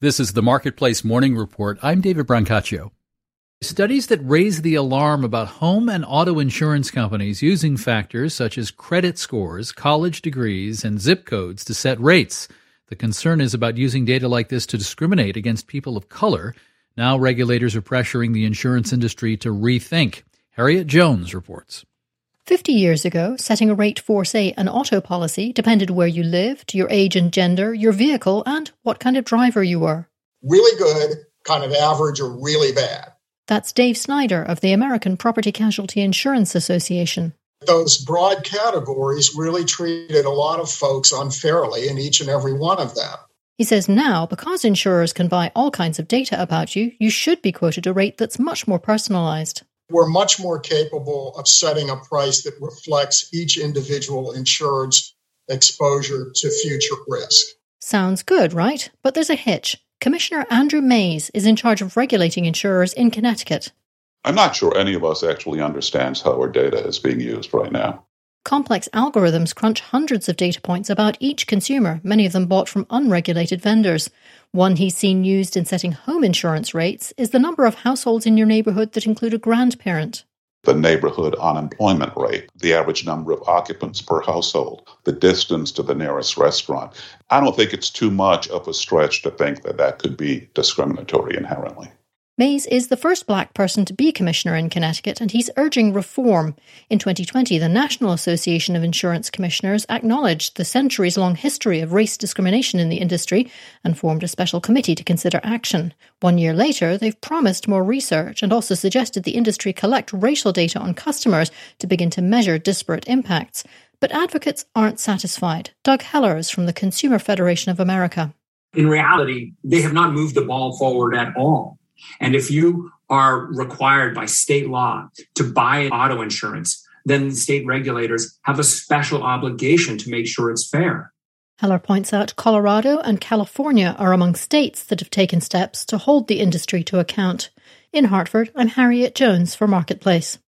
This is the Marketplace Morning Report. I'm David Brancaccio. Studies that raise the alarm about home and auto insurance companies using factors such as credit scores, college degrees, and zip codes to set rates. The concern is about using data like this to discriminate against people of color. Now regulators are pressuring the insurance industry to rethink. Harriet Jones reports. 50 years ago, setting a rate for, say, an auto policy depended where you lived, your age and gender, your vehicle, and what kind of driver you were. Really good, kind of average, or really bad. That's Dave Snyder of the American Property Casualty Insurance Association. Those broad categories really treated a lot of folks unfairly in each and every one of them. He says now, because insurers can buy all kinds of data about you, you should be quoted a rate that's much more personalized. We're much more capable of setting a price that reflects each individual insured's exposure to future risk. Sounds good, right? But there's a hitch. Commissioner Andrew Mays is in charge of regulating insurers in Connecticut. I'm not sure any of us actually understands how our data is being used right now. Complex algorithms crunch hundreds of data points about each consumer, many of them bought from unregulated vendors. One he's seen used in setting home insurance rates is the number of households in your neighborhood that include a grandparent. The neighborhood unemployment rate, the average number of occupants per household, the distance to the nearest restaurant. I don't think it's too much of a stretch to think that that could be discriminatory inherently. Mays is the first black person to be commissioner in Connecticut, and he's urging reform. In 2020, the National Association of Insurance Commissioners acknowledged the centuries-long history of race discrimination in the industry and formed a special committee to consider action. 1 year later, they've promised more research and also suggested the industry collect racial data on customers to begin to measure disparate impacts. But advocates aren't satisfied. Doug Heller is from the Consumer Federation of America. In reality, they have not moved the ball forward at all. And if you are required by state law to buy auto insurance, then the state regulators have a special obligation to make sure it's fair. Heller points out Colorado and California are among states that have taken steps to hold the industry to account. In Hartford, I'm Harriet Jones for Marketplace.